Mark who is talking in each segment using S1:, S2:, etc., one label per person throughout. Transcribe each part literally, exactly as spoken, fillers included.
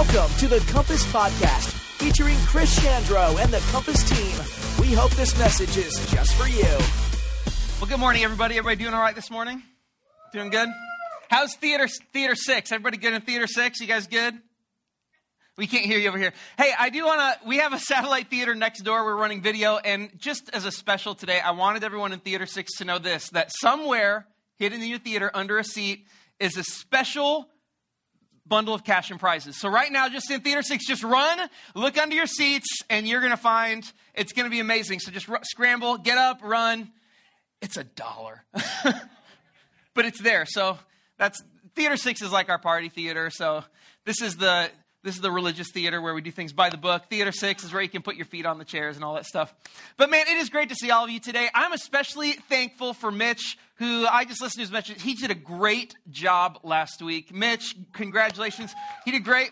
S1: Welcome to the Compass Podcast, featuring Chris Chandro and the Compass team. We hope this message is just for you.
S2: Well, good morning, everybody. Everybody doing all right this morning? Doing good? How's Theater Theater six? Everybody good in Theater six? You guys good? We can't hear you over here. Hey, I do want to, we have a satellite theater next door. We're running video. And just as a special today, I wanted everyone in Theater six to know this, that somewhere hidden in your theater under a seat is a special bundle of cash and prizes. So right now, just in Theater six, just run, look under your seats, and you're going to find it's going to be amazing. So just r- scramble, get up, run. It's a dollar. But it's there. So that's, Theater six is like our party theater. So this is the, this is the religious theater where we do things by the book. Theater six is where you can put your feet on the chairs and all that stuff. But man, it is great to see all of you today. I'm especially thankful for Mitch, who I just listened to his message. He did a great job last week. Mitch, congratulations. He did great.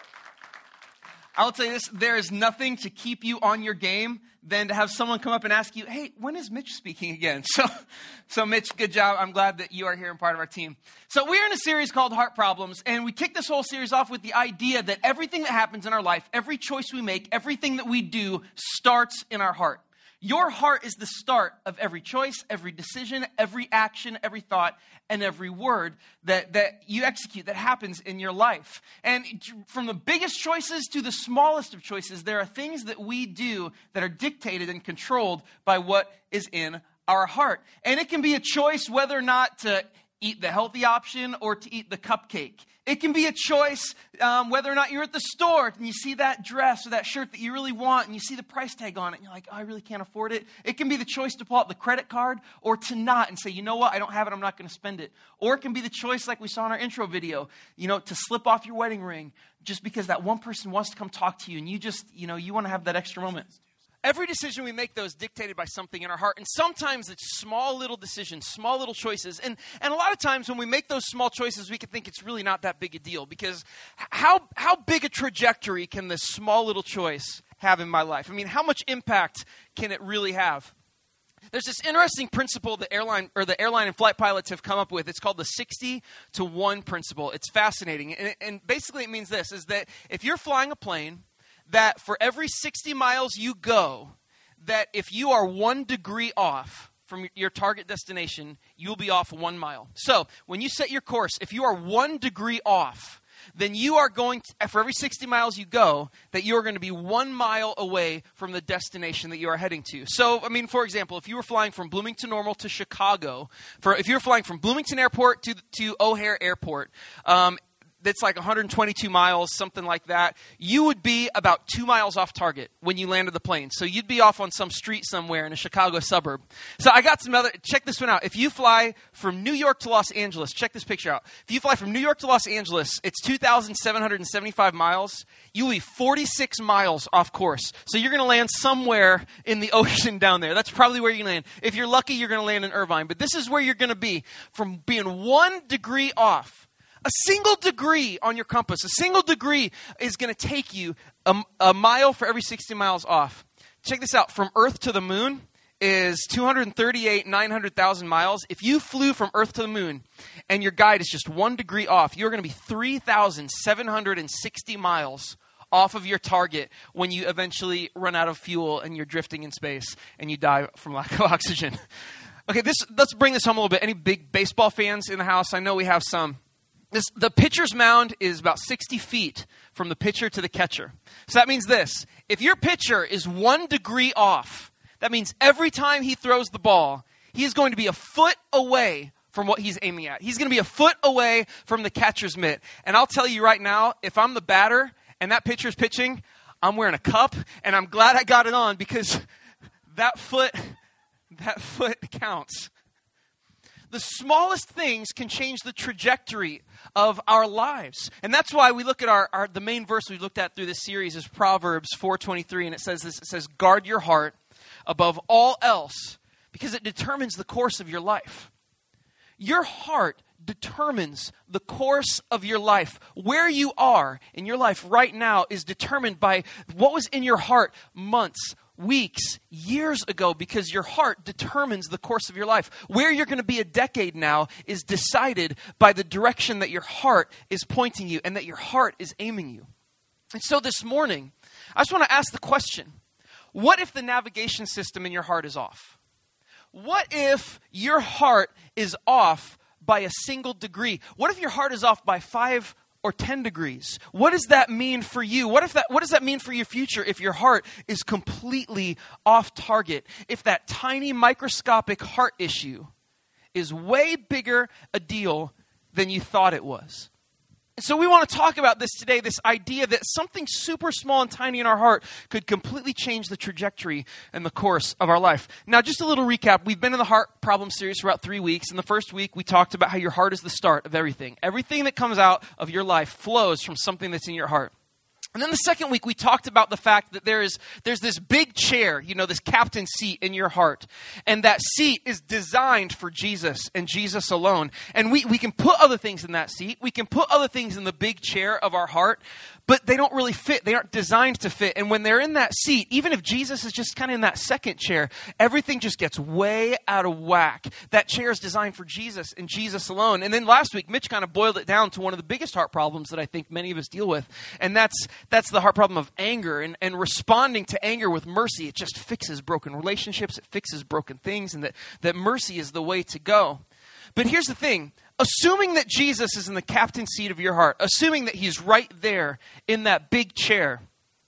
S2: I will tell you this, there is nothing to keep you on your game than to have someone come up and ask you, hey, when is Mitch speaking again? So, so Mitch, good job. I'm glad that you are here and part of our team. So we're in a series called Heart Problems, and we kick this whole series off with the idea that everything that happens in our life, every choice we make, everything that we do starts in our heart. Your heart is the start of every choice, every decision, every action, every thought, and every word that, that you execute that happens in your life. And from the biggest choices to the smallest of choices, there are things that we do that are dictated and controlled by what is in our heart. And it can be a choice whether or not to eat the healthy option or to eat the cupcake. It can be a choice um, whether or not you're at the store and you see that dress or that shirt that you really want and you see the price tag on it and you're like, oh, I really can't afford it. It can be the choice to pull out the credit card or to not and say, you know what, I don't have it, I'm not going to spend it. Or it can be the choice like we saw in our intro video, you know, to slip off your wedding ring just because that one person wants to come talk to you and you just, you know, you want to have that extra moment. Every decision we make, though, is dictated by something in our heart. And sometimes it's small little decisions, small little choices. And, and a lot of times when we make those small choices, we can think it's really not that big a deal. Because how, how big a trajectory can this small little choice have in my life? I mean, how much impact can it really have? There's this interesting principle the airline or the airline and flight pilots have come up with. It's called the sixty to one principle. It's fascinating. And, and basically it means this, is that if you're flying a plane, that for every sixty miles you go, that if you are one degree off from your target destination, you'll be off one mile. So when you set your course, if you are one degree off, then you are going to, for every sixty miles you go, that you are going to be one mile away from the destination that you are heading to. So, I mean, for example, if you were flying from Bloomington Normal to Chicago, for if you were flying from Bloomington Airport to, to O'Hare Airport, um, that's like one hundred twenty-two miles, something like that, you would be about two miles off target when you landed the plane. So you'd be off on some street somewhere in a Chicago suburb. So I got some other, check this one out. If you fly from New York to Los Angeles, check this picture out. If you fly from New York to Los Angeles, it's two thousand seven hundred seventy-five miles. You'll be forty-six miles off course. So you're going to land somewhere in the ocean down there. That's probably where you land. If you're lucky, you're going to land in Irvine. But this is where you're going to be from being one degree off. A single degree on your compass, a single degree is going to take you a, a mile for every sixty miles off. Check this out. From Earth to the moon is two hundred thirty-eight, nine hundred thousand miles. If you flew from Earth to the moon and your guide is just one degree off, you're going to be three thousand seven hundred sixty miles off of your target when you eventually run out of fuel and you're drifting in space and you die from lack of oxygen. Okay, this let's bring this home a little bit. Any big baseball fans in the house? I know we have some. This, the pitcher's mound is about sixty feet from the pitcher to the catcher. So that means this. If your pitcher is one degree off, that means every time he throws the ball, he is going to be a foot away from what he's aiming at. He's going to be a foot away from the catcher's mitt. And I'll tell you right now, if I'm the batter and that pitcher's pitching, I'm wearing a cup, and I'm glad I got it on because that foot, that foot counts. The smallest things can change the trajectory of our lives. And that's why we look at our, our the main verse we looked at through this series is Proverbs four twenty-three, and it says this, it says, guard your heart above all else because it determines the course of your life. Your heart determines the course of your life. Where you are in your life right now is determined by what was in your heart months, weeks, years ago, because your heart determines the course of your life. Where you're going to be a decade now is decided by the direction that your heart is pointing you and that your heart is aiming you. And so this morning, I just want to ask the question, what if the navigation system in your heart is off? What if your heart is off by a single degree? What if your heart is off by five or ten degrees? What does that mean for you? What if that, what does that mean for your future if your heart is completely off target? If that tiny microscopic heart issue is way bigger a deal than you thought it was? And so we want to talk about this today, this idea that something super small and tiny in our heart could completely change the trajectory and the course of our life. Now, just a little recap. We've been in the heart problem series for about three weeks. In the first week, we talked about how your heart is the start of everything. Everything that comes out of your life flows from something that's in your heart. And then the second week, we talked about the fact that there is there's this big chair, you know, this captain seat in your heart. And that seat is designed for Jesus and Jesus alone. And we, we can put other things in that seat. We can put other things in the big chair of our heart, but they don't really fit. They aren't designed to fit. And when they're in that seat, even if Jesus is just kind of in that second chair, everything just gets way out of whack. That chair is designed for Jesus and Jesus alone. And then last week, Mitch kind of boiled it down to one of the biggest heart problems that I think many of us deal with. And that's That's the heart problem of anger and, and responding to anger with mercy. It just fixes broken relationships. It fixes broken things, and that, that mercy is the way to go. But here's the thing. Assuming that Jesus is in the captain seat of your heart, assuming that he's right there in that big chair,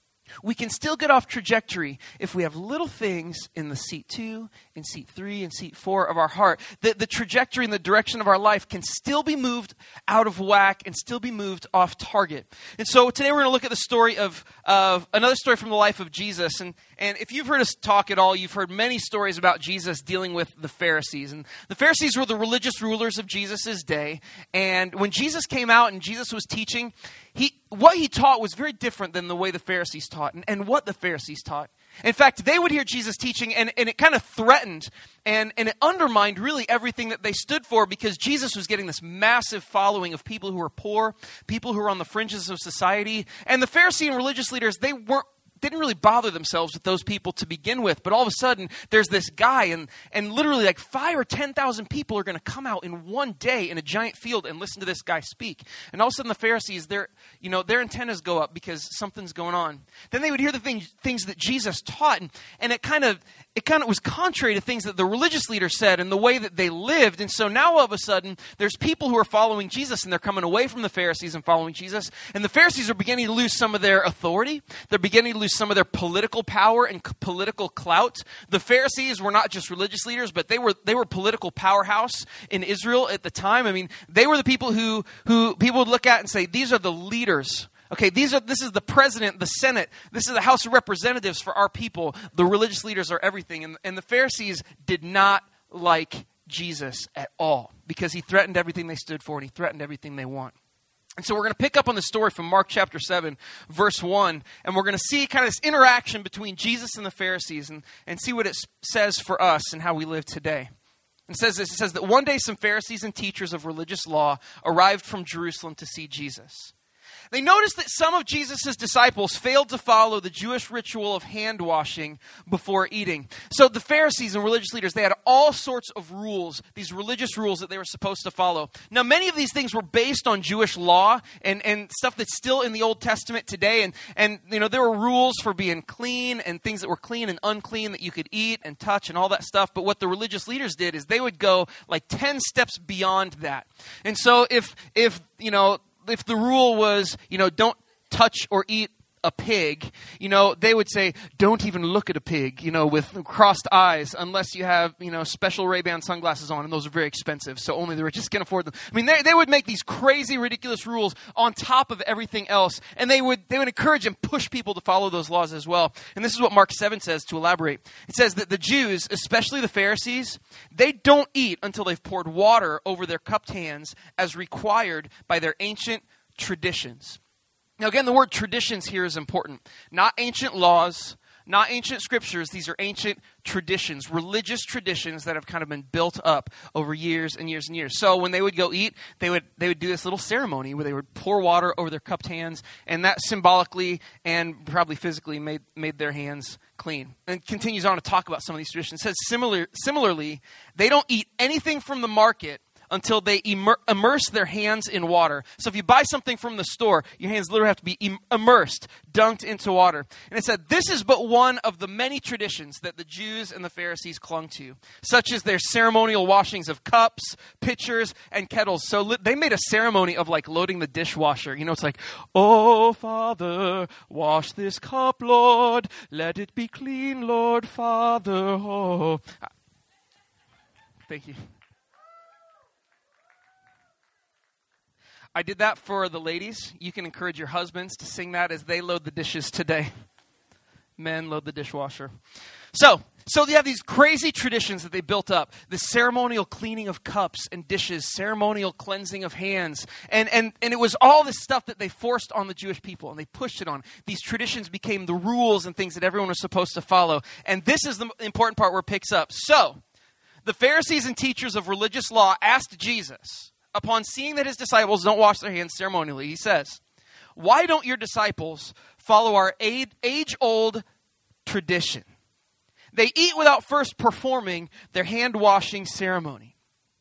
S2: we can still get off trajectory if we have little things in the seat two, in seat three, and seat four of our heart. The, the trajectory and the direction of our life can still be moved out of whack and still be moved off target. And so today we're going to look at the story of, of another story from the life of Jesus. And, and if you've heard us talk at all, you've heard many stories about Jesus dealing with the Pharisees. And the Pharisees were the religious rulers of Jesus' day. And when Jesus came out and Jesus was teaching, he what he taught was very different than the way the Pharisees taught and, and what the Pharisees taught. In fact, they would hear Jesus teaching, and, and it kind of threatened and, and it undermined really everything that they stood for, because Jesus was getting this massive following of people who were poor, people who were on the fringes of society. And the Pharisee and religious leaders, they weren't didn't really bother themselves with those people to begin with. But all of a sudden, there's this guy, and, and literally like five or ten thousand people are going to come out in one day in a giant field and listen to this guy speak. And all of a sudden, the Pharisees, their, you know, their antennas go up because something's going on. Then they would hear the things, things that Jesus taught, and, and it kind of it kind of was contrary to things that the religious leaders said and the way that they lived. And so now all of a sudden, there's people who are following Jesus, and they're coming away from the Pharisees and following Jesus. And the Pharisees are beginning to lose some of their authority. They're beginning to lose some of their political power and c- political clout. The Pharisees were not just religious leaders, but they were they were political powerhouse in Israel at the time. I mean, they were the people who who people would look at and say, these are the leaders. Okay, these are this is the president, the Senate, this is the House of Representatives for our people. The religious leaders are everything. And, and the Pharisees did not like Jesus at all, because he threatened everything they stood for, and he threatened everything they want. And so we're going to pick up on the story from Mark chapter seven, verse one, and we're going to see kind of this interaction between Jesus and the Pharisees, and, and see what it says for us and how we live today. It says this, it says that one day some Pharisees and teachers of religious law arrived from Jerusalem to see Jesus. They noticed that some of Jesus' disciples failed to follow the Jewish ritual of hand washing before eating. So the Pharisees and religious leaders, they had all sorts of rules, these religious rules that they were supposed to follow. Now, many of these things were based on Jewish law and, and stuff that's still in the Old Testament today. And, and, you know, there were rules for being clean and things that were clean and unclean that you could eat and touch and all that stuff. But what the religious leaders did is they would go like ten steps beyond that. And so if, if, you know, if the rule was, you know, don't touch or eat a pig, you know, they would say, don't even look at a pig, you know, with crossed eyes, unless you have, you know, special Ray-Ban sunglasses on, and those are very expensive, so only the richest can afford them. I mean, they, they would make these crazy, ridiculous rules on top of everything else, and they would they would encourage and push people to follow those laws as well. And this is what Mark seven says to elaborate. It says that the Jews, especially the Pharisees, they don't eat until they've poured water over their cupped hands as required by their ancient traditions. Now, again, the word traditions here is important. Not ancient laws, not ancient scriptures. These are ancient traditions, religious traditions that have kind of been built up over years and years and years. So when they would go eat, they would they would do this little ceremony where they would pour water over their cupped hands, and that symbolically and probably physically made, made their hands clean. And it continues on to talk about some of these traditions. It says, similar, similarly, they don't eat anything from the market until they immer- immerse their hands in water. So if you buy something from the store, your hands literally have to be im- immersed, dunked into water. And it said, this is but one of the many traditions that the Jews and the Pharisees clung to, such as their ceremonial washings of cups, pitchers, and kettles. So li- they made a ceremony of like loading the dishwasher. You know, it's like, oh, Father, wash this cup, Lord. Let it be clean, Lord, Father. Oh. Thank you. I did that for the ladies. You can encourage your husbands to sing that as they load the dishes today. Men, load the dishwasher. So, so they have these crazy traditions that they built up. The ceremonial cleaning of cups and dishes, ceremonial cleansing of hands. And, and, and it was all this stuff that they forced on the Jewish people, and they pushed it on. These traditions became the rules and things that everyone was supposed to follow. And this is the important part where it picks up. So, the Pharisees and teachers of religious law asked Jesus, upon seeing that his disciples don't wash their hands ceremonially, he says, why don't your disciples follow our age-old tradition? They eat without first performing their hand-washing ceremony.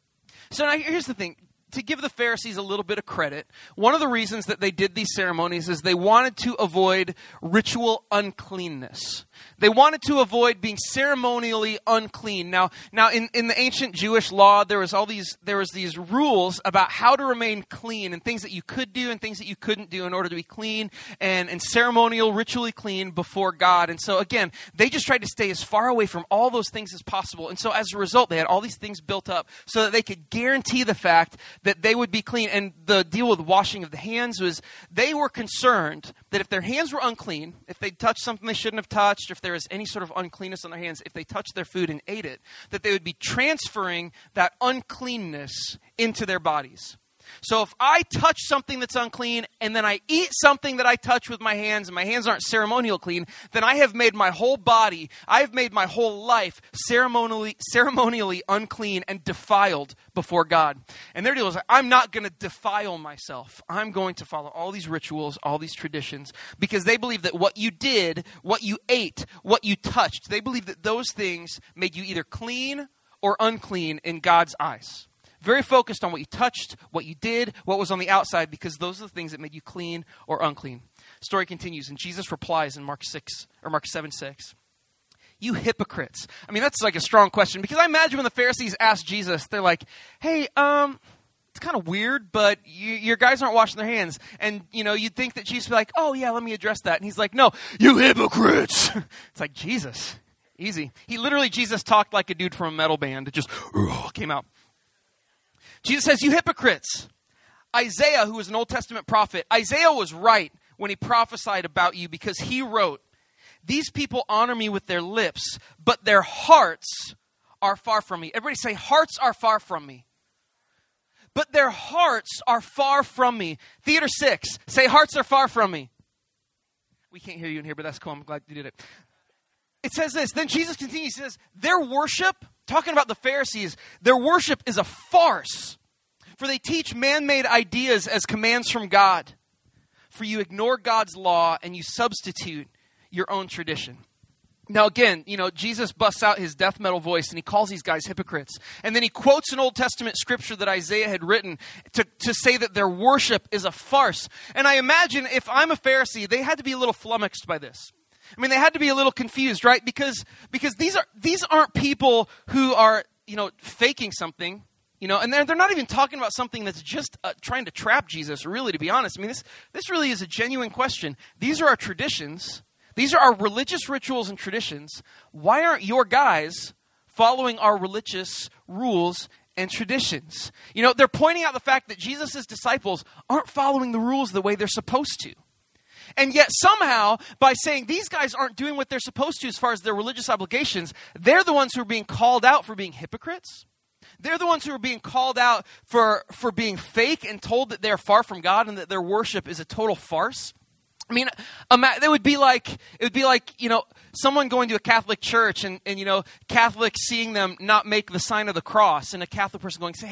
S2: So now here's the thing. To give the Pharisees a little bit of credit, one of the reasons that they did these ceremonies is they wanted to avoid ritual uncleanness. They wanted to avoid being ceremonially unclean. Now, now in, in the ancient Jewish law, there was all these there was these rules about how to remain clean and things that you could do and things that you couldn't do in order to be clean and, and ceremonial, ritually clean before God. And so again, they just tried to stay as far away from all those things as possible. And so as a result, they had all these things built up so that they could guarantee the fact that they would be clean. And the deal with washing of the hands was they were concerned that if their hands were unclean, if they touched something they shouldn't have touched, or if there was any sort of uncleanness on their hands, if they touched their food and ate it, that they would be transferring that uncleanness into their bodies. So if I touch something that's unclean and then I eat something that I touch with my hands and my hands aren't ceremonial clean, then I have made my whole body, I've made my whole life ceremonially ceremonially unclean and defiled before God. And their deal is, I'm not going to defile myself. I'm going to follow all these rituals, all these traditions, because they believe that what you did, what you ate, what you touched, they believe that those things made you either clean or unclean in God's eyes. Very focused on what you touched, what you did, what was on the outside, because those are the things that made you clean or unclean. Story continues, and Jesus replies in Mark six or Mark seven six. You hypocrites. I mean, that's like a strong question, because I imagine when the Pharisees asked Jesus, they're like, hey, um, it's kind of weird, but you, your guys aren't washing their hands. And, you know, you'd think that Jesus would be like, oh, yeah, let me address that. And he's like, no, you hypocrites. It's like, Jesus, easy. He literally, Jesus talked like a dude from a metal band. It just uh, came out. Jesus says, you hypocrites. Isaiah, who was an Old Testament prophet, Isaiah was right when he prophesied about you, because he wrote, these people honor me with their lips, but their hearts are far from me. Everybody say, hearts are far from me. But their hearts are far from me. Theater six, say, hearts are far from me. We can't hear you in here, but that's cool. I'm glad you did it. It says this, then Jesus continues, he says, their worship, talking about the Pharisees, their worship is a farce, for they teach man-made ideas as commands from God. For you ignore God's law and you substitute your own tradition. Now again, you know, Jesus busts out his death metal voice and he calls these guys hypocrites. And then he quotes an Old Testament scripture that Isaiah had written to, to say that their worship is a farce. And I imagine if I'm a Pharisee, they had to be a little flummoxed by this. I mean, they had to be a little confused, right? Because because these are these aren't people who are, you know, faking something, you know, and they're, they're not even talking about something that's just uh, trying to trap Jesus, really, to be honest. I mean, this this really is a genuine question. These are our traditions. These are our religious rituals and traditions. Why aren't your guys following our religious rules and traditions? You know, they're pointing out the fact that Jesus' disciples aren't following the rules the way they're supposed to. And yet somehow, by saying these guys aren't doing what they're supposed to as far as their religious obligations, they're the ones who are being called out for being hypocrites. They're the ones who are being called out for, for being fake and told that they're far from God and that their worship is a total farce. I mean, it would be like, it would be like, you know, someone going to a Catholic church and, and, you know, Catholics seeing them not make the sign of the cross, and a Catholic person going, say, hey,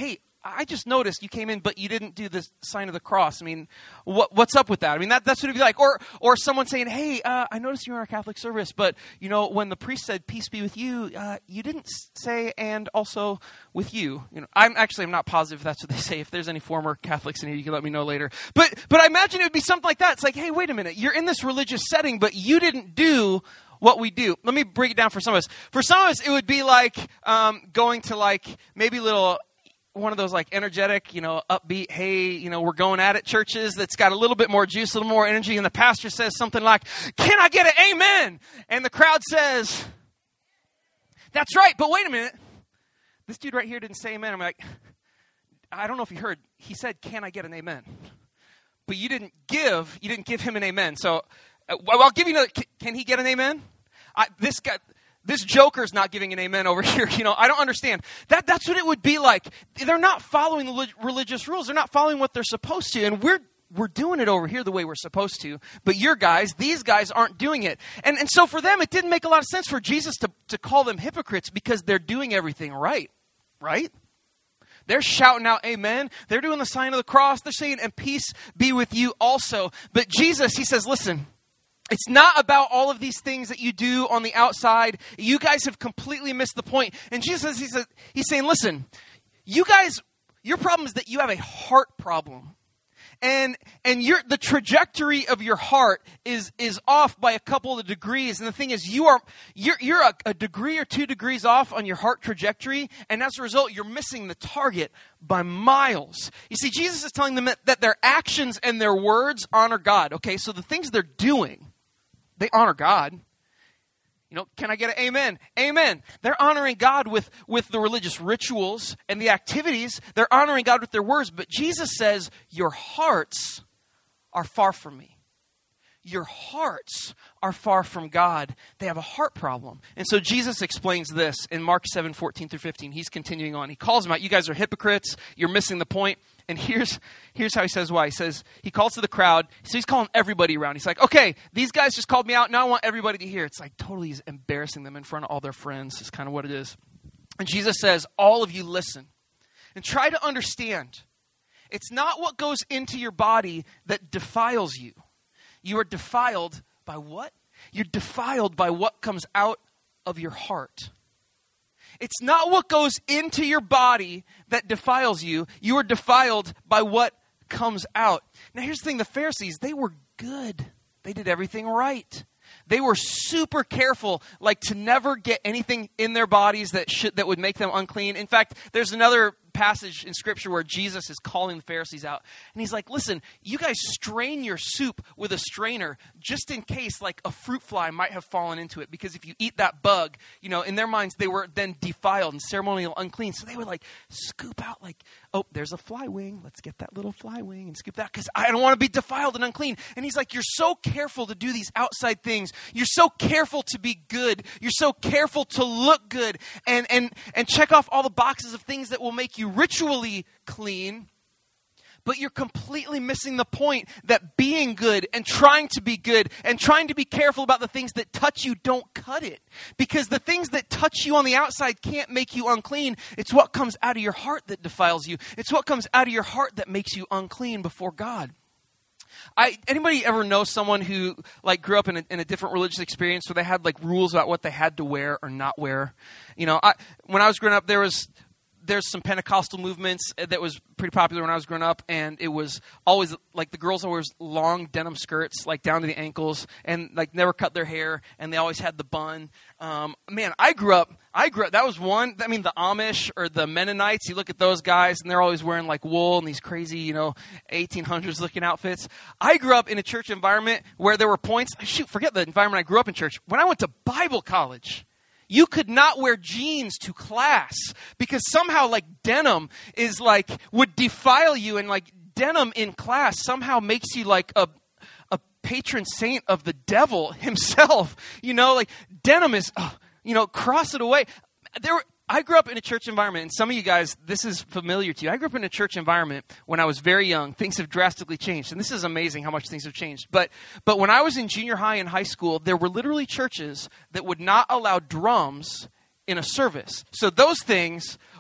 S2: I just noticed you came in, but you didn't do the sign of the cross. I mean, what, what's up with that? I mean, that, that's what it'd be like. Or or someone saying, hey, uh, I noticed you were in our Catholic service, but, you know, when the priest said, peace be with you, uh, you didn't say, and also with you. You know, I'm actually, I'm not positive if that's what they say. If there's any former Catholics in here, you can let me know later. But, but I imagine it would be something like that. It's like, hey, wait a minute. You're in this religious setting, but you didn't do what we do. Let me break it down for some of us. For some of us, it would be like um, going to like maybe little... one of those like energetic, you know, upbeat, hey, you know, we're going at it churches that's got a little bit more juice, a little more energy, and the pastor says something like, can I get an amen? And the crowd says, that's right, but wait a minute. This dude right here didn't say amen. I'm like, I don't know if you heard. He said, can I get an amen? But you didn't give, you didn't give him an amen. So uh, well, I'll give you another, can, can he get an amen? I, this guy... This joker's not giving an amen over here. You know, I don't understand. That that's what it would be like. They're not following the religious rules. They're not following what they're supposed to. And we're we're doing it over here the way we're supposed to. But your guys, these guys aren't doing it. And and so for them, it didn't make a lot of sense for Jesus to, to call them hypocrites because they're doing everything right. Right? They're shouting out amen. They're doing the sign of the cross. They're saying, and peace be with you also. But Jesus, he says, listen, it's not about all of these things that you do on the outside. You guys have completely missed the point. And Jesus, he says, he's saying, listen, you guys, your problem is that you have a heart problem. And and your the trajectory of your heart is is off by a couple of degrees. And the thing is, you are you're you're a, a degree or two degrees off on your heart trajectory, and as a result, you're missing the target by miles. You see, Jesus is telling them that, that their actions and their words honor God. Okay, so the things they're doing, they honor God. You know, can I get an amen? Amen. They're honoring God with, with the religious rituals and the activities. They're honoring God with their words. But Jesus says, your hearts are far from me. Your hearts are far from God. They have a heart problem. And so Jesus explains this in Mark seven, fourteen through fifteen. He's continuing on. He calls them out. You guys are hypocrites. You're missing the point. And here's here's how he says why. He says, he calls to the crowd. So he's calling everybody around. He's like, okay, these guys just called me out. Now I want everybody to hear. It's like totally embarrassing them in front of all their friends. Is kind of what it is. And Jesus says, all of you listen and try to understand. It's not what goes into your body that defiles you. You are defiled by what? You're defiled by what comes out of your heart. It's not what goes into your body that defiles you. You are defiled by what comes out. Now here's the thing. The Pharisees, they were good. They did everything right. They were super careful, like to never get anything in their bodies that should, that would make them unclean. In fact, there's another passage in Scripture where Jesus is calling the Pharisees out. And he's like, listen, you guys strain your soup with a strainer just in case like a fruit fly might have fallen into it. Because if you eat that bug, you know, in their minds, they were then defiled and ceremonial unclean. So they would like scoop out like, oh, there's a fly wing. Let's get that little fly wing and scoop that because I don't want to be defiled and unclean. And he's like, you're so careful to do these outside things. You're so careful to be good. You're so careful to look good and, and, and check off all the boxes of things that will make you ritually clean, but you're completely missing the point that being good and trying to be good and trying to be careful about the things that touch you don't cut it. Because the things that touch you on the outside can't make you unclean. It's what comes out of your heart that defiles you. It's what comes out of your heart that makes you unclean before God. I, anybody ever know someone who like grew up in a, in a different religious experience where they had like rules about what they had to wear or not wear? You know, I, when I was growing up, there was there's some Pentecostal movements that was pretty popular when I was growing up, and it was always like the girls always long denim skirts like down to the ankles and like never cut their hair, and they always had the bun. Um, man, I grew up, I grew up, that was one, I mean, the Amish or the Mennonites, you look at those guys and they're always wearing like wool and these crazy, you know, eighteen hundreds looking outfits. I grew up in a church environment where there were points, shoot, forget the environment I grew up in church. When I went to Bible college, you could not wear jeans to class because somehow like denim is like, would defile you, and like denim in class somehow makes you like a a patron saint of the devil himself. You know, like denim is, oh, you know, cross it away. There were, I grew up in a church environment, and some of you guys, this is familiar to you. I grew up in a church environment when I was very young. Things have drastically changed, and this is amazing how much things have changed. But but when I was in junior high and high school, there were literally churches that would not allow drums in a service. So those things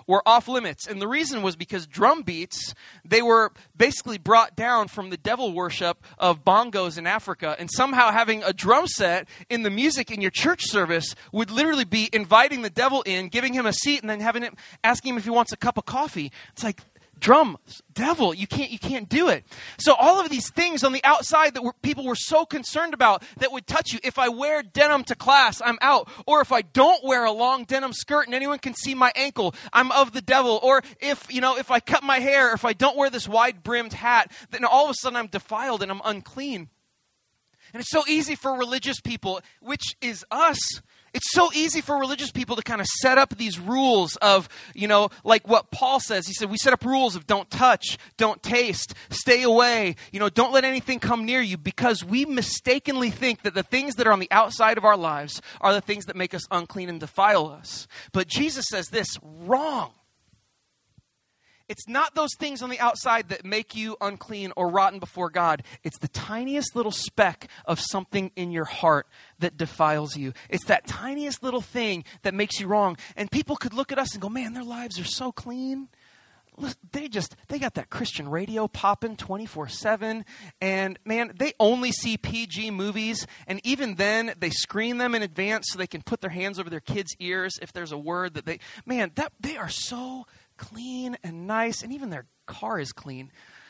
S2: were off limits. And the reason was because drum beats, they were basically brought down from the devil worship of bongos in Africa. And somehow having a drum set in the music in your church service would literally be inviting the devil in, giving him a seat, and then having him asking him if he wants a cup of coffee. It's like, drum, devil, you can't you can't do it. So all of these things on the outside that were, people were so concerned about that would touch you. If I wear denim to class, I'm out. Or if I don't wear a long denim skirt and anyone can see my ankle, I'm of the devil. Or if, you know, if I cut my hair, or if I don't wear this wide-brimmed hat, then all of a sudden I'm defiled and I'm unclean. And it's so easy for religious people, which is us. It's so easy for religious people to kind of set up these rules of, you know, like what Paul says. He said, we set up rules of don't touch, don't taste, stay away, you know, don't let anything come near you, because we mistakenly think that the things that are on the outside of our lives are the things that make us unclean and defile us. But Jesus says this, wrong. It's not those things on the outside that make you unclean or rotten before God. It's the tiniest little speck of something in your heart that defiles you. It's that tiniest little thing that makes you wrong. And people could look at us and go, man, their lives are so clean. They just, they got that Christian radio popping twenty-four seven. And man, they only see P G movies. And even then, they screen them in advance so they can put their hands over their kids' ears if there's a word that they, man, that they are so clean and nice, and even their car is clean.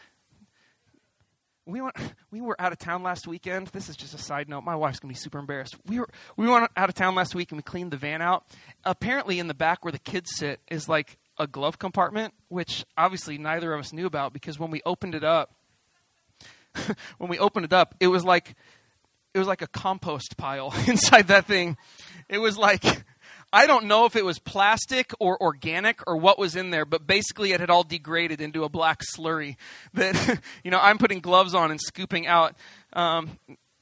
S2: We went, we were out of town last weekend. This is just a side note. My wife's going to be super embarrassed. We were we went out of town last week and we cleaned the van out. Apparently in the back where the kids sit is like a glove compartment, which obviously neither of us knew about, because when we opened it up, when we opened it up, it was like it was like a compost pile inside that thing. It was like, I don't know if it was plastic or organic or what was in there, but basically it had all degraded into a black slurry that, you know, I'm putting gloves on and scooping out. Um,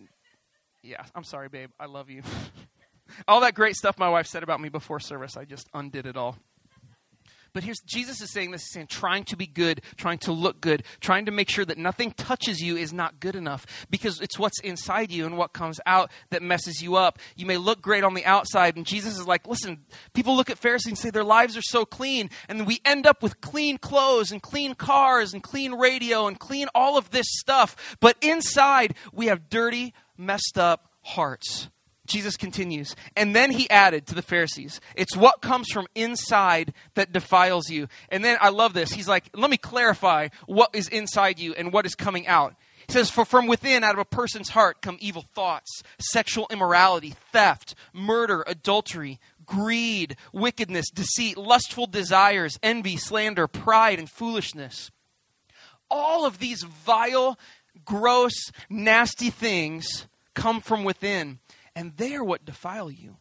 S2: yeah, I'm sorry, babe. I love you. All that great stuff my wife said about me before service, I just undid it all. But here's, Jesus is saying this, he's saying trying to be good, trying to look good, trying to make sure that nothing touches you is not good enough, because it's what's inside you and what comes out that messes you up. You may look great on the outside, and Jesus is like, listen, people look at Pharisees and say their lives are so clean, and then we end up with clean clothes and clean cars and clean radio and clean all of this stuff, but inside we have dirty, messed up hearts. Jesus continues, and then he added to the Pharisees, it's what comes from inside that defiles you. And then I love this. He's like, let me clarify what is inside you and what is coming out. He says, for from within, out of a person's heart, come evil thoughts, sexual immorality, theft, murder, adultery, greed, wickedness, deceit, lustful desires, envy, slander, pride, and foolishness. All of these vile, gross, nasty things come from within. And they are what defile you.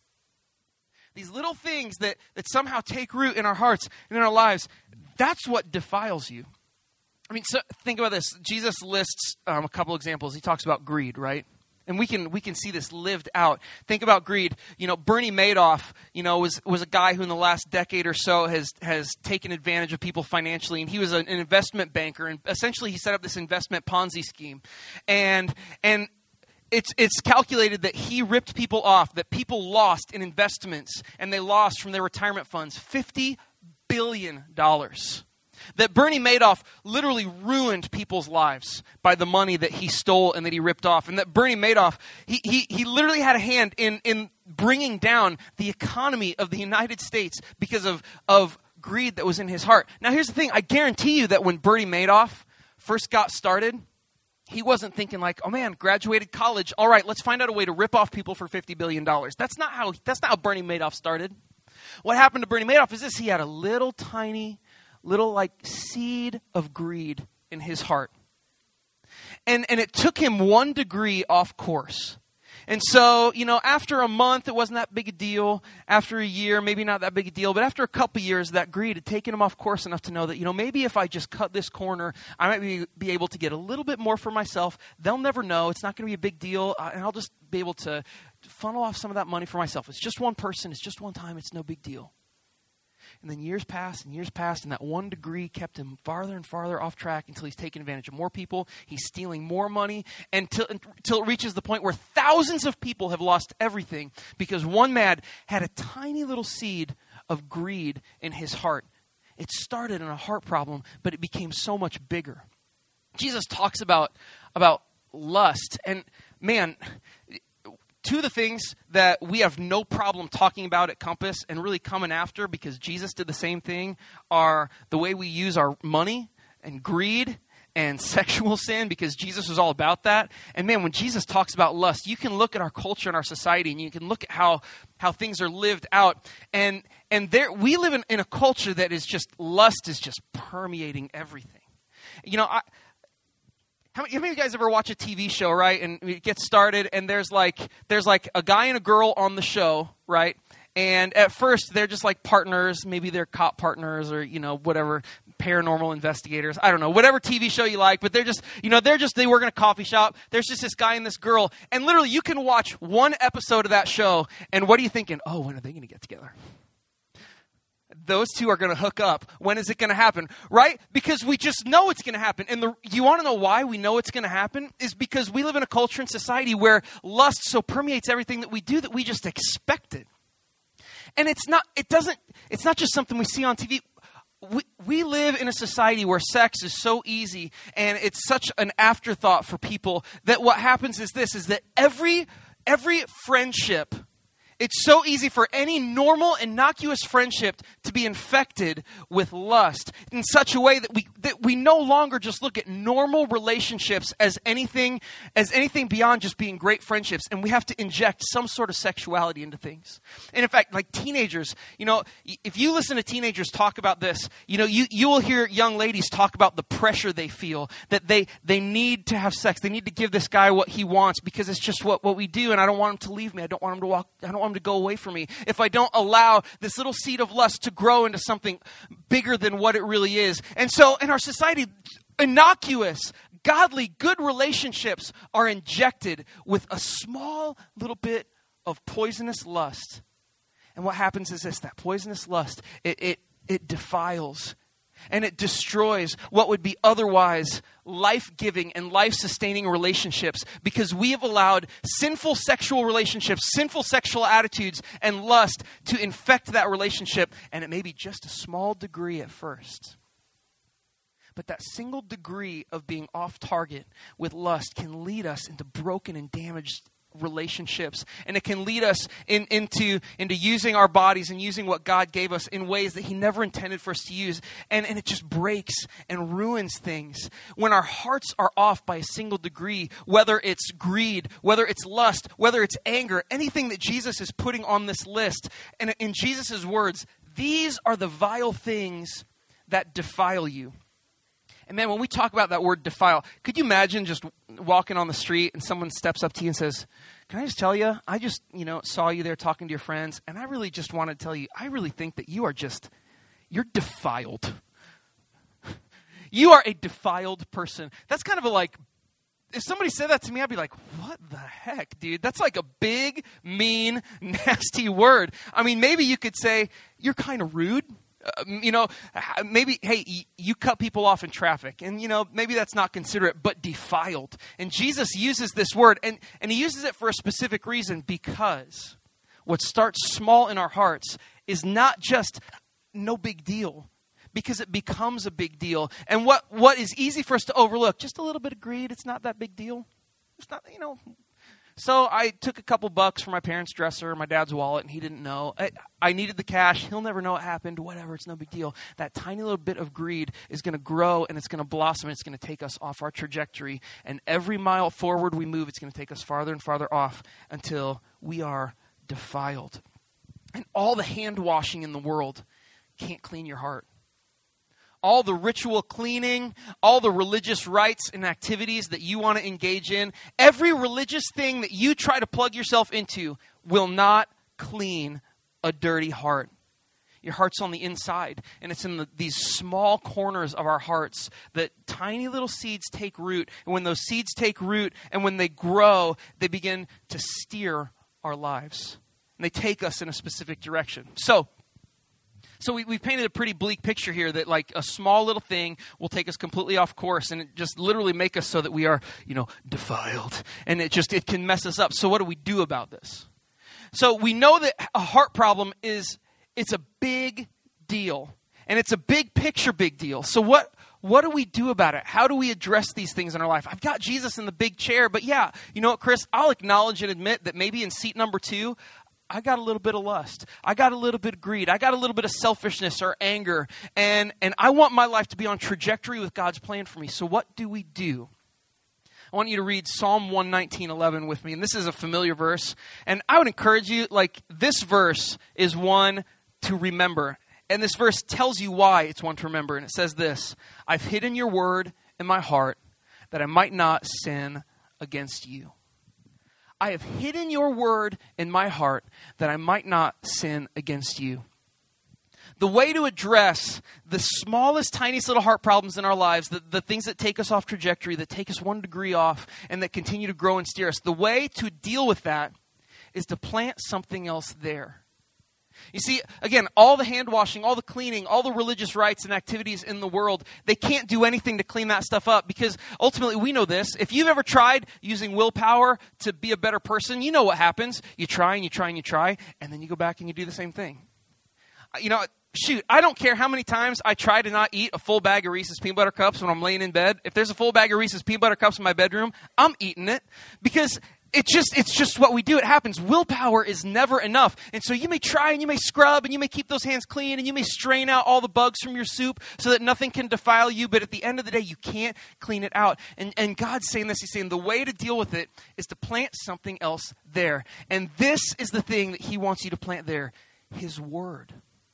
S2: These little things that, that somehow take root in our hearts and in our lives, that's what defiles you. I mean, so think about this. Jesus lists um, a couple examples. He talks about greed, right? And we can we can see this lived out. Think about greed. You know, Bernie Madoff, you know, was was a guy who in the last decade or so has has taken advantage of people financially. And he was an, an investment banker. And essentially he set up this investment Ponzi scheme. And and It's it's calculated that he ripped people off, that people lost in investments, and they lost from their retirement funds fifty billion dollars. That Bernie Madoff literally ruined people's lives by the money that he stole and that he ripped off. And that Bernie Madoff, he he, he literally had a hand in, in bringing down the economy of the United States because of, of greed that was in his heart. Now here's the thing, I guarantee you that when Bernie Madoff first got started, he wasn't thinking like, oh man, graduated college. All right, let's find out a way to rip off people for fifty billion dollars. That's not how, that's not how Bernie Madoff started. What happened to Bernie Madoff is this. He had a little tiny, little like seed of greed in his heart. And, and it took him one degree off course. And so, you know, after a month, it wasn't that big a deal. After a year, maybe not that big a deal. But after a couple years, that greed had taken him off course enough to know that, you know, maybe if I just cut this corner, I might be, be able to get a little bit more for myself. They'll never know. It's not going to be a big deal. Uh, and I'll just be able to funnel off some of that money for myself. It's just one person. It's just one time. It's no big deal. And then years passed and years passed, and that one degree kept him farther and farther off track until he's taking advantage of more people. He's stealing more money until, until it reaches the point where thousands of people have lost everything because one man had a tiny little seed
S3: of greed in his heart. It started in a heart problem, but it became so much bigger. Jesus talks about, about lust. And man, two of the things that we have no problem talking about at Compass and really coming after, because Jesus did the same thing, are the way we use our money and greed and sexual sin, because Jesus was all about that. And man, when Jesus talks about lust, you can look at our culture and our society, and you can look at how, how things are lived out. And and there we live in, in a culture that is just, lust is just permeating everything. You know, I, how many, how many of you guys ever watch a T V show, right? And it gets started, and there's like there's like a guy and a girl on the show, right? And at first, they're just like partners. Maybe they're cop partners, or, you know, whatever, paranormal investigators. I don't know, whatever T V show you like. But they're just, you know, they're just, they work in a coffee shop. There's just this guy and this girl. And literally, you can watch one episode of that show. And what are you thinking? Oh, when are they going to get together? Those two are going to hook up. When is it going to happen? Right? Because we just know it's going to happen. And the, you want to know why we know it's going to happen? Is because we live in a culture and society where lust so permeates everything that we do that we just expect it. And it's not, it doesn't, it's not just something we see on T V. We, we live in a society where sex is so easy and it's such an afterthought for people that what happens is this, is that every, every friendship, it's so easy for any normal, innocuous friendship to be infected with lust in such a way that we that we no longer just look at normal relationships as anything as anything beyond just being great friendships, and we have to inject some sort of sexuality into things. And in fact, like teenagers, you know, if you listen to teenagers talk about this, you know, you, you will hear young ladies talk about the pressure they feel, that they they need to have sex. They need to give this guy what he wants because it's just what, what we do, and I don't want him to leave me. I don't want him to walk, I don't want him to go away from me if I don't allow this little seed of lust to grow into something bigger than what it really is. And so in our society, innocuous, godly, good relationships are injected with a small little bit of poisonous lust. And what happens is this, that poisonous lust, it it, it defiles and it destroys what would be otherwise life-giving and life-sustaining relationships, because we have allowed sinful sexual relationships, sinful sexual attitudes, and lust to infect that relationship, and it may be just a small degree at first. But that single degree of being off target with lust can lead us into broken and damaged relationships, and it can lead us in, into into using our bodies and using what God gave us in ways that He never intended for us to use, and, and it just breaks and ruins things. When our hearts are off by a single degree, whether it's greed, whether it's lust, whether it's anger, anything that Jesus is putting on this list, and in Jesus' words, these are the vile things that defile you. And man, when we talk about that word defile, could you imagine just walking on the street and someone steps up to you and says, can I just tell you, I just, you know, saw you there talking to your friends, and I really just want to tell you, I really think that you are just, you're defiled. You are a defiled person. That's kind of a like, if somebody said that to me, I'd be like, what the heck, dude? That's like a big, mean, nasty word. I mean, maybe you could say, you're kind of rude. Uh, you know, maybe, hey, y- you cut people off in traffic, and, you know, maybe that's not considerate, but defiled. And Jesus uses this word, and, and He uses it for a specific reason, because what starts small in our hearts is not just no big deal, because it becomes a big deal. And what, what is easy for us to overlook, just a little bit of greed, it's not that big deal. It's not, you know. So I took a couple bucks from my parents' dresser, my dad's wallet, and he didn't know. I, I needed the cash. He'll never know what happened. Whatever, it's no big deal. That tiny little bit of greed is going to grow, and it's going to blossom, and it's going to take us off our trajectory. And every mile forward we move, it's going to take us farther and farther off until we are defiled. And all the hand washing in the world can't clean your heart. All the ritual cleaning, all the religious rites and activities that you want to engage in, every religious thing that you try to plug yourself into will not clean a dirty heart. Your heart's on the inside, and it's in the, these small corners of our hearts that tiny little seeds take root. And when those seeds take root and when they grow, they begin to steer our lives. And they take us in a specific direction. So, So we, we've painted a pretty bleak picture here that like a small little thing will take us completely off course and it just literally make us so that we are, you know, defiled. And it just, it can mess us up. So what do we do about this? So we know that a heart problem is, it's a big deal. And it's a big picture big deal. So what what do we do about it? How do we address these things in our life? I've got Jesus in the big chair, but yeah, you know what, Chris? I'll acknowledge and admit that maybe in seat number two, I got a little bit of lust. I got a little bit of greed. I got a little bit of selfishness or anger. And, and I want my life to be on trajectory with God's plan for me. So what do we do? I want you to read Psalm one nineteen, eleven with me. And this is a familiar verse. And I would encourage you, like, this verse is one to remember. And this verse tells you why it's one to remember. And it says this: I've hidden your word in my heart that I might not sin against you. I have hidden your word in my heart that I might not sin against you. The way to address the smallest, tiniest little heart problems in our lives, the, the things that take us off trajectory, that take us one degree off, and that continue to grow and steer us, the way to deal with that is to plant something else there. You see, again, all the hand washing, all the cleaning, all the religious rites and activities in the world, they can't do anything to clean that stuff up, because ultimately we know this. If you've ever tried using willpower to be a better person, you know what happens. You try and you try and you try, and then you go back and you do the same thing. You know, shoot, I don't care how many times I try to not eat a full bag of Reese's peanut butter cups when I'm laying in bed. If there's a full bag of Reese's peanut butter cups in my bedroom, I'm eating it, because It's just it's just what we do. It happens. Willpower is never enough. And so you may try and you may scrub and you may keep those hands clean and you may strain out all the bugs from your soup so that nothing can defile you. But at the end of the day, you can't clean it out. And, and God's saying this. He's saying the way to deal with it is to plant something else there. And this is the thing that he wants you to plant there: his word.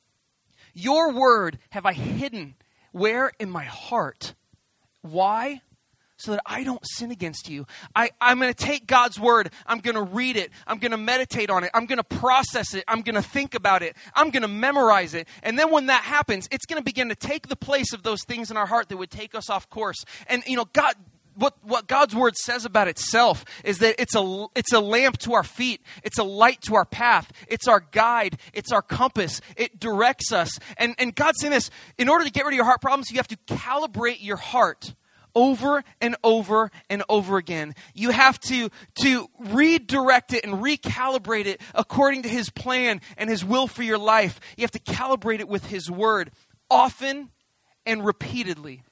S3: Your word have I hidden where? In my heart. Why? So that I don't sin against you. I, I'm going to take God's word. I'm going to read it. I'm going to meditate on it. I'm going to process it. I'm going to think about it. I'm going to memorize it. And then when that happens, it's going to begin to take the place of those things in our heart that would take us off course. And, you know, God, what, what God's word says about itself is that it's a, it's a lamp to our feet. It's a light to our path. It's our guide. It's our compass. It directs us. And, and God's saying this: in order to get rid of your heart problems, you have to calibrate your heart over and over and over again. You have to, to redirect it and recalibrate it according to his plan and his will for your life. You have to calibrate it with his word often and repeatedly.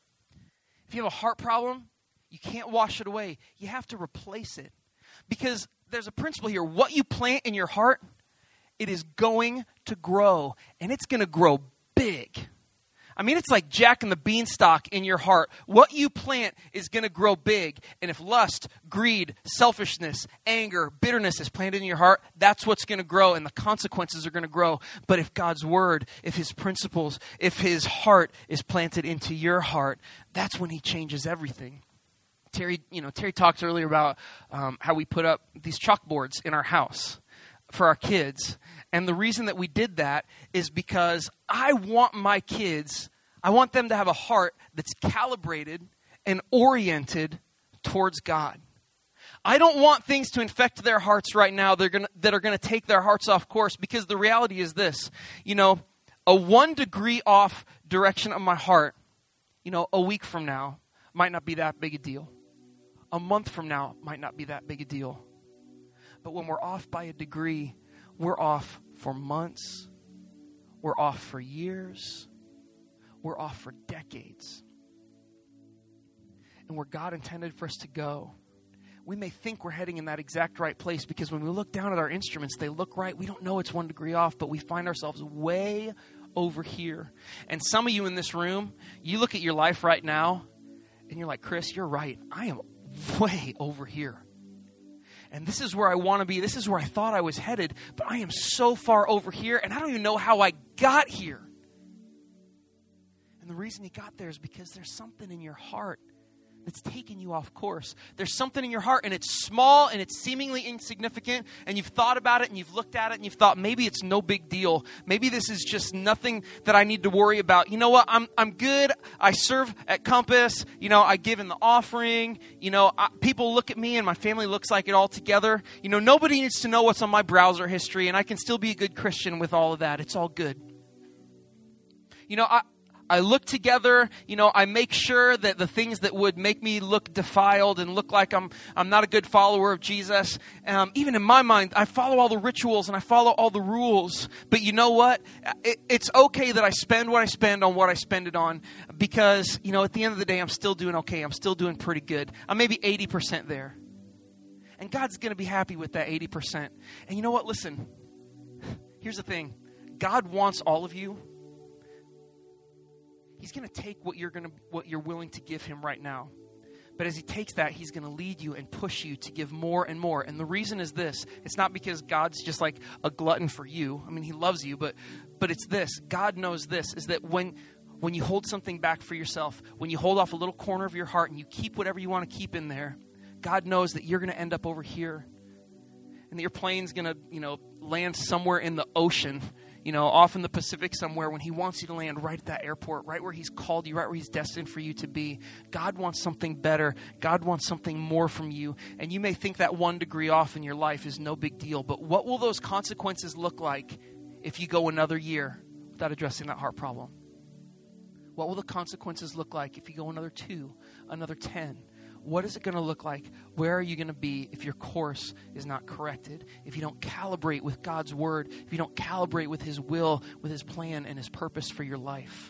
S3: If you have a heart problem, you can't wash it away. You have to replace it. Because there's a principle here. What you plant in your heart, it is going to grow. And it's going to grow big. I mean, it's like Jack and the Beanstalk in your heart. What you plant is going to grow big. And if lust, greed, selfishness, anger, bitterness is planted in your heart, that's what's going to grow, and the consequences are going to grow. But if God's word, if his principles, if his heart is planted into your heart, that's when he changes everything. Terry, you know, Terry talked earlier about um, how we put up these chalkboards in our house for our kids. And the reason that we did that is because I want my kids, I want them to have a heart that's calibrated and oriented towards God. I don't want things to infect their hearts right now they're gonna, that are going to take their hearts off course, because the reality is this: you know, a one degree off direction of my heart, you know, a week from now might not be that big a deal. A month from now might not be that big a deal. But when we're off by a degree, we're off for months, we're off for years, we're off for decades. And where God intended for us to go, we may think we're heading in that exact right place, because when we look down at our instruments, they look right. We don't know it's one degree off, but we find ourselves way over here. And some of you in this room, you look at your life right now, and you're like, Chris, you're right. I am way over here. And this is where I want to be. This is where I thought I was headed, but I am so far over here, and I don't even know how I got here. And the reason you got there is because there's something in your heart that's taking you off course. There's something in your heart, and it's small, and it's seemingly insignificant, and you've thought about it, and you've looked at it, and you've thought, maybe it's no big deal. Maybe this is just nothing that I need to worry about. You know what? I'm I'm good. I serve at Compass. You know, I give in the offering. You know, I, people look at me, and my family looks like it all together. You know, nobody needs to know what's on my browser history, and I can still be a good Christian with all of that. It's all good. You know, I I look together, you know, I make sure that the things that would make me look defiled and look like I'm I'm not a good follower of Jesus, um, even in my mind, I follow all the rituals and I follow all the rules. But you know what? It, it's okay that I spend what I spend on what I spend it on, because, you know, at the end of the day, I'm still doing okay. I'm still doing pretty good. I'm maybe eighty percent there. And God's going to be happy with that eighty percent. And you know what? Listen, here's the thing. God wants all of you. He's going to take what you're going to, what you're willing to give him right now. But as he takes that, he's going to lead you and push you to give more and more. And the reason is this. It's not because God's just like a glutton for you. I mean, he loves you, but but it's this. God knows this, is that when when you hold something back for yourself, when you hold off a little corner of your heart and you keep whatever you want to keep in there, God knows that you're going to end up over here. And that your plane's going to, you know, land somewhere in the ocean, you know, off in the Pacific somewhere, when he wants you to land right at that airport, right where he's called you, right where he's destined for you to be. God wants something better. God wants something more from you. And you may think that one degree off in your life is no big deal, but what will those consequences look like if you go another year without addressing that heart problem? What will the consequences look like if you go another two, another ten? What is it going to look like? Where are you going to be if your course is not corrected? If you don't calibrate with God's word, if you don't calibrate with his will, with his plan and his purpose for your life?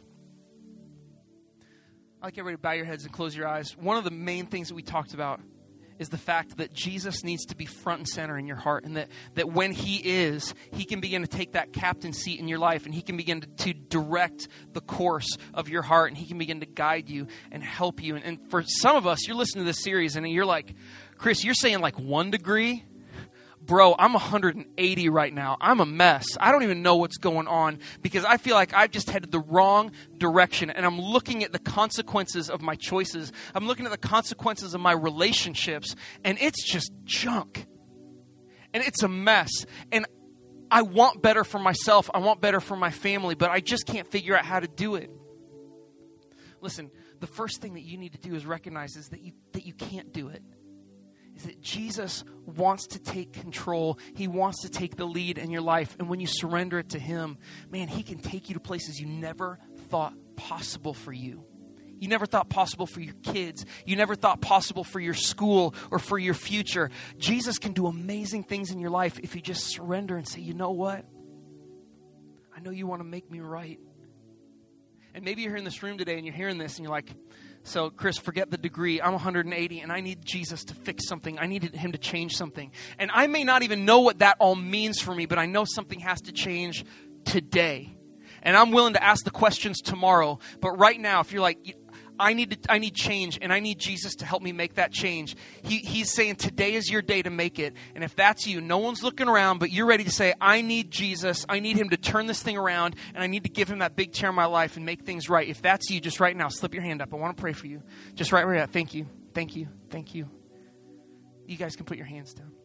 S3: I'd like everybody to bow your heads and close your eyes. One of the main things that we talked about is the fact that Jesus needs to be front and center in your heart, and that, that when he is, he can begin to take that captain seat in your life, and he can begin to, to direct the course of your heart, and he can begin to guide you and help you. And, and for some of us, you're listening to this series and you're like, Chris, you're saying like one degree? Bro, I'm one hundred eighty right now. I'm a mess. I don't even know what's going on, because I feel like I've just headed the wrong direction, and I'm looking at the consequences of my choices. I'm looking at the consequences of my relationships, and it's just junk. And it's a mess. And I want better for myself. I want better for my family, but I just can't figure out how to do it. Listen, the first thing that you need to do is recognize is that you that you can't do it. Is that Jesus wants to take control. He wants to take the lead in your life. And when you surrender it to him, man, he can take you to places you never thought possible for you. You never thought possible for your kids. You never thought possible for your school or for your future. Jesus can do amazing things in your life if you just surrender and say, you know what? I know you want to make me right. And maybe you're here in this room today and you're hearing this and you're like, so, Chris, forget the degree. I'm one hundred eighty, and I need Jesus to fix something. I needed him to change something. And I may not even know what that all means for me, but I know something has to change today. And I'm willing to ask the questions tomorrow. But right now, if you're like, I need to, I need change, and I need Jesus to help me make that change, he, he's saying today is your day to make it. And if that's you, no one's looking around, but you're ready to say, I need Jesus. I need him to turn this thing around, and I need to give him that big chair in my life and make things right. If that's you, just right now, slip your hand up. I want to pray for you. Just right where you're at. Thank you. Thank you. Thank you. You guys can put your hands down.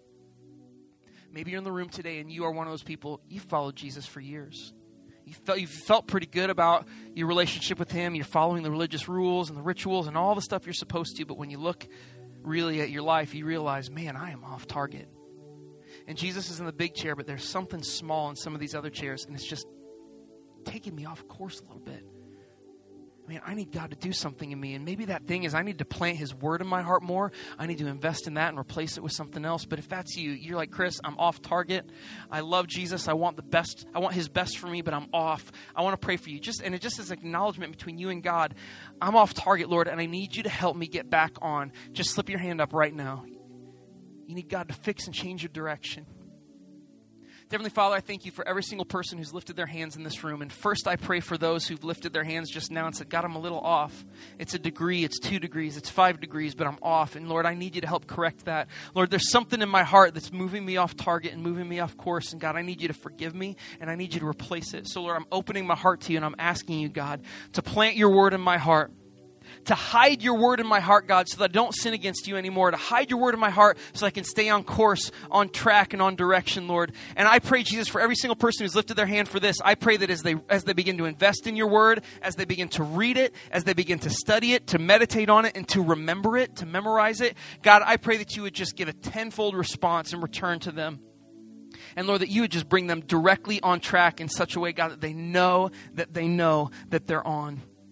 S3: Maybe you're in the room today, and you are one of those people, you've followed Jesus for years. You felt, you felt pretty good about your relationship with him. You're following the religious rules and the rituals and all the stuff you're supposed to. But when you look really at your life, you realize, man, I am off target. And Jesus is in the big chair, but there's something small in some of these other chairs. And it's just taking me off course a little bit. Man, I need God to do something in me. And maybe that thing is I need to plant his word in my heart more. I need to invest in that and replace it with something else. But if that's you, you're like, Chris, I'm off target. I love Jesus. I want the best. I want his best for me, but I'm off. I want to pray for you. Just And it just is an acknowledgement between you and God. I'm off target, Lord, and I need you to help me get back on. Just slip your hand up right now. You need God to fix and change your direction. Heavenly Father, I thank you for every single person who's lifted their hands in this room. And first I pray for those who've lifted their hands just now and said, God, I'm a little off. It's a degree, it's two degrees, it's five degrees, but I'm off. And Lord, I need you to help correct that. Lord, there's something in my heart that's moving me off target and moving me off course. And God, I need you to forgive me and I need you to replace it. So Lord, I'm opening my heart to you and I'm asking you, God, to plant your word in my heart. To hide your word in my heart, God, so that I don't sin against you anymore. To hide your word in my heart so I can stay on course, on track, and on direction, Lord. And I pray, Jesus, for every single person who's lifted their hand for this, I pray that as they as they begin to invest in your word, as they begin to read it, as they begin to study it, to meditate on it, and to remember it, to memorize it, God, I pray that you would just give a tenfold response in return to them. And Lord, that you would just bring them directly on track in such a way, God, that they know that they know that they're on.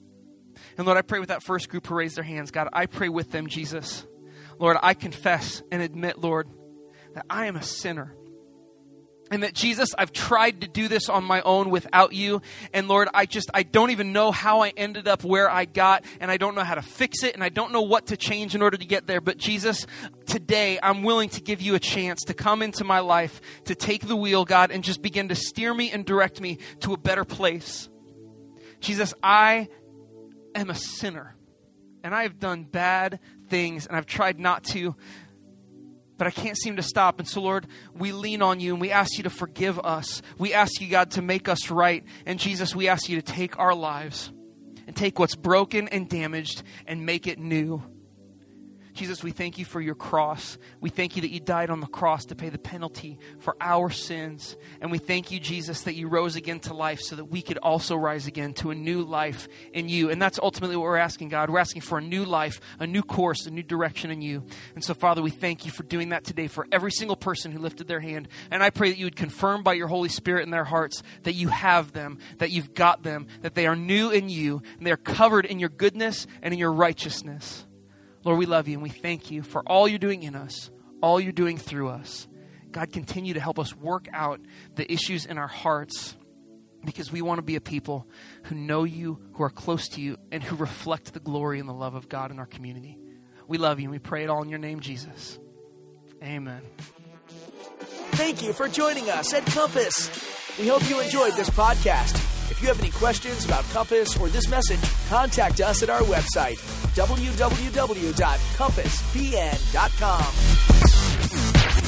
S3: And Lord, I pray with that first group who raised their hands, God, I pray with them, Jesus. Lord, I confess and admit, Lord, that I am a sinner. And that, Jesus, I've tried to do this on my own without you. And Lord, I just, I don't even know how I ended up where I got. And I don't know how to fix it. And I don't know what to change in order to get there. But Jesus, today, I'm willing to give you a chance to come into my life, to take the wheel, God, and just begin to steer me and direct me to a better place. Jesus, I am a sinner. And I have done bad things. And I've tried not to. But I can't seem to stop. And so, Lord, we lean on you and we ask you to forgive us. We ask you, God, to make us right. And Jesus, we ask you to take our lives and take what's broken and damaged and make it new. Jesus, we thank you for your cross. We thank you that you died on the cross to pay the penalty for our sins. And we thank you, Jesus, that you rose again to life so that we could also rise again to a new life in you. And that's ultimately what we're asking, God. We're asking for a new life, a new course, a new direction in you. And so, Father, we thank you for doing that today for every single person who lifted their hand. And I pray that you would confirm by your Holy Spirit in their hearts that you have them, that you've got them, that they are new in you, and they are covered in your goodness and in your righteousness. Lord, we love you and we thank you for all you're doing in us, all you're doing through us. God, continue to help us work out the issues in our hearts because we want to be a people who know you, who are close to you, and who reflect the glory and the love of God in our community. We love you and we pray it all in your name, Jesus. Amen.
S1: Thank you for joining us at Compass. We hope you enjoyed this podcast. If you have any questions about Compass or this message, contact us at our website, w w w dot compass p n dot com.